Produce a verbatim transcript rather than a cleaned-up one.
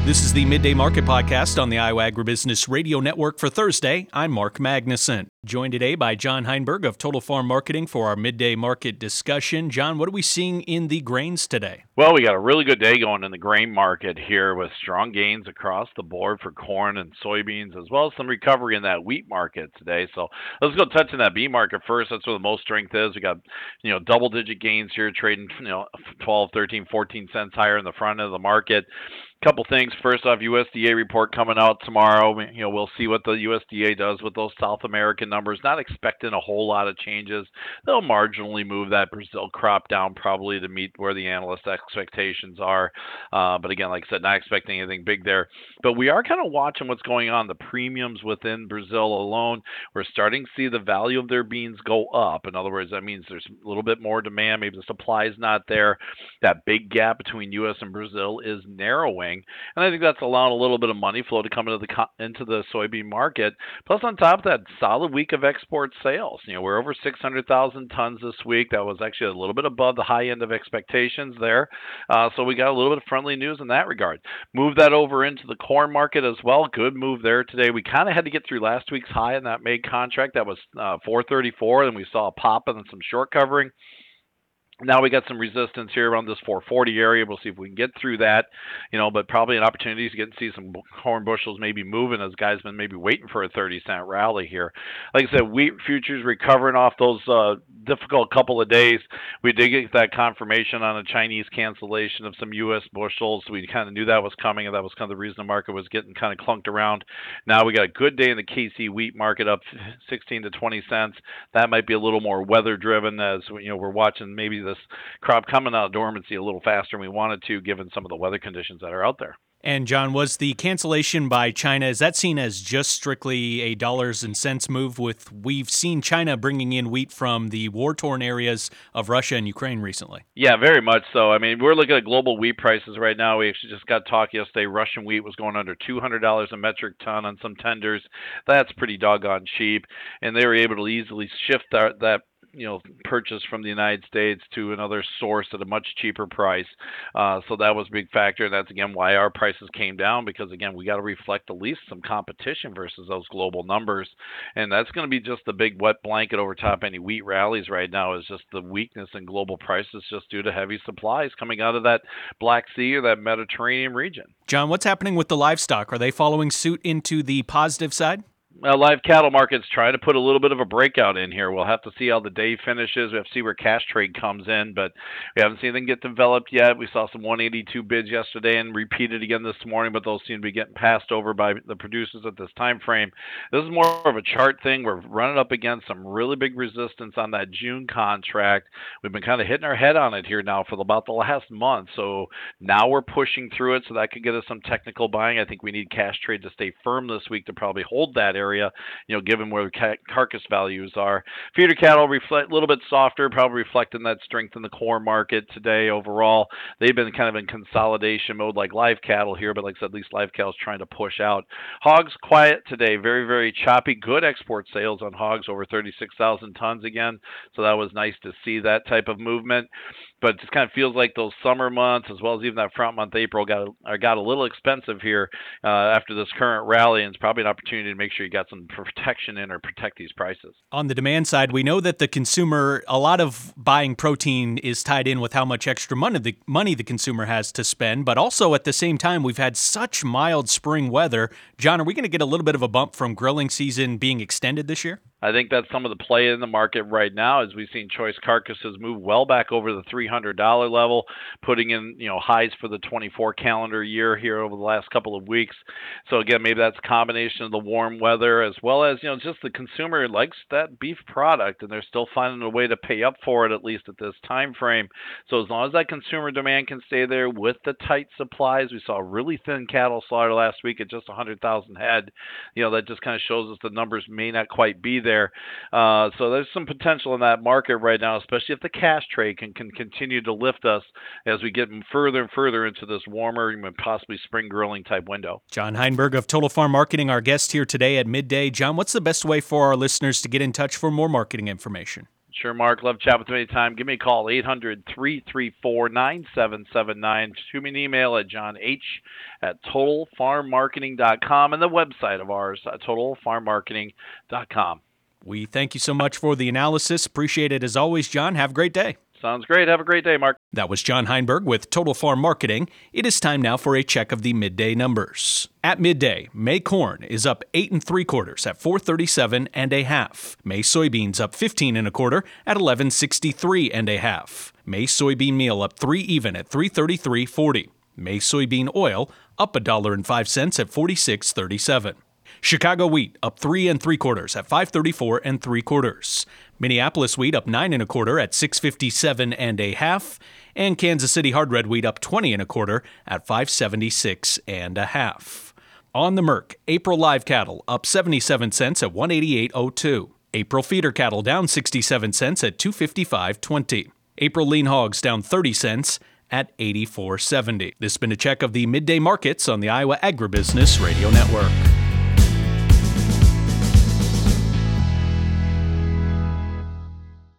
This is the Midday Market Podcast on the Iowa Agribusiness Radio Network for Thursday. I'm Mark Magnuson, joined today by John Heinberg of Total Farm Marketing for our Midday Market discussion. John, what are we seeing in the grains today? Well, we got a really good day going in the grain market here with strong gains across the board for corn and soybeans, as well as some recovery in that wheat market today. So let's go touch on that bean market first. That's where the most strength is. We got, you know, double-digit gains here, trading, you know, twelve, thirteen, fourteen cents higher in the front end of the market. Couple things. First off, U S D A report coming out tomorrow. You know, we'll see what the U S D A does with those South American numbers. Not expecting a whole lot of changes. They'll marginally move that Brazil crop down probably to meet where the analyst expectations are. Uh, but again, like I said, not expecting anything big there. But we are kind of watching what's going on. The premiums within Brazil alone, we're starting to see the value of their beans go up. In other words, that means there's a little bit more demand. Maybe the supply is not there. That big gap between U S and Brazil is narrowing. And I think that's allowing a little bit of money flow to come into the into the soybean market. Plus, on top of that, solid week of export sales. You know, we're over six hundred thousand tons this week. That was actually a little bit above the high end of expectations there. Uh, so we got a little bit of friendly news in that regard. Move that over into the corn market as well. Good move there today. We kind of had to get through last week's high in that May contract. That was uh, four thirty-four, and we saw a pop and some short covering. Now we got some resistance here around this four forty area. We'll see if we can get through that, you know, but probably an opportunity to get to see some corn bushels maybe moving as guys been maybe waiting for a thirty cent rally here. Like I said, wheat futures recovering off those uh, difficult couple of days. We did get that confirmation on a Chinese cancellation of some U S bushels. We kind of knew that was coming, and that was kind of the reason the market was getting kind of clunked around. Now we got a good day in the K C wheat market, up sixteen to twenty cents. That might be a little more weather driven, as you know, we're watching maybe the this crop coming out of dormancy a little faster than we wanted to, given some of the weather conditions that are out there. And John, was the cancellation by China, is that seen as just strictly a dollars and cents move? With we've seen China bringing in wheat from the war-torn areas of Russia and Ukraine recently. Yeah, very much so. I mean, we're looking at global wheat prices right now. We actually just got talk yesterday. Russian wheat was going under two hundred dollars a metric ton on some tenders. That's pretty doggone cheap. And they were able to easily shift that, that you know, purchase from the United States to another source at a much cheaper price. Uh, so that was a big factor. And that's, again, why our prices came down, because, again, we got to reflect at least some competition versus those global numbers. And that's going to be just the big wet blanket over top any wheat rallies right now, is just the weakness in global prices just due to heavy supplies coming out of that Black Sea or that Mediterranean region. John, what's happening with the livestock? Are they following suit into the positive side? Uh, live cattle market's trying to put a little bit of a breakout in here. We'll have to see how the day finishes. We have to see where cash trade comes in, but we haven't seen anything get developed yet. We saw some one eighty-two bids yesterday and repeated again this morning, but those seem to be getting passed over by the producers at this time frame. This is more of a chart thing. We're running up against some really big resistance on that June contract. We've been kind of hitting our head on it here now for about the last month, so now we're pushing through it, so that could get us some technical buying. I think we need cash trade to stay firm this week to probably hold that area. Area, you know, given where the ca- carcass values are. Feeder cattle reflect a little bit softer, probably reflecting that strength in the corn market today overall. They've been kind of in consolidation mode like live cattle here, but like I said, at least live cattle is trying to push out. Hogs quiet today, very, very choppy. Good export sales on hogs, over thirty-six thousand tons again, so that was nice to see that type of movement. But it just kind of feels like those summer months, as well as even that front month, April, got a, got a little expensive here uh, after this current rally, and it's probably an opportunity to make sure you got some protection in or protect these prices. On the demand side, we know that the consumer, a lot of buying protein is tied in with how much extra money the, money the consumer has to spend, but also at the same time, we've had such mild spring weather. John, are we going to get a little bit of a bump from grilling season being extended this year? I think that's some of the play in the market right now, as we've seen choice carcasses move well back over the three hundred dollars level, putting in, you know, highs for the twenty-four calendar year here over the last couple of weeks. So again, maybe that's a combination of the warm weather, as well as, you know, just the consumer likes that beef product, and they're still finding a way to pay up for it, at least at this time frame. So as long as that consumer demand can stay there with the tight supplies, we saw a really thin cattle slaughter last week at just one hundred thousand head. You know, that just kind of shows us the numbers may not quite be there. There, uh, so there's some potential in that market right now, especially if the cash trade can, can continue to lift us as we get further and further into this warmer, possibly spring grilling type window. John Heinberg of Total Farm Marketing, our guest here today at midday. John, what's the best way for our listeners to get in touch for more marketing information? Sure, Mark. Love chat with you anytime. Give me a call, eight hundred, three three four, nine seven seven nine. Shoot me an email at john h at total farm marketing dot com and the website of ours, uh, total farm marketing dot com. We thank you so much for the analysis. Appreciate it as always, John. Have a great day. Sounds great. Have a great day, Mark. That was John Heinberg with Total Farm Marketing. It is time now for a check of the midday numbers. At midday, May corn is up eight and three quarters at four thirty-seven and a half. May soybeans up fifteen and a quarter at eleven sixty-three and a half. May soybean meal up three even at three thirty-three forty. May soybean oil up a dollar and five cents at forty-six thirty-seven. Chicago wheat up three and three quarters at five thirty-four and three quarters. Minneapolis wheat up nine and a quarter at six fifty-seven and a half, and Kansas City hard red wheat up twenty and a quarter at five seventy-six and a half. On the Merc, April live cattle up seventy-seven cents at one eighty-eight oh two. April feeder cattle down sixty-seven cents at two fifty-five twenty. April lean hogs down thirty cents at eighty-four seventy. This has been a check of the midday markets on the Iowa Agribusiness Radio Network.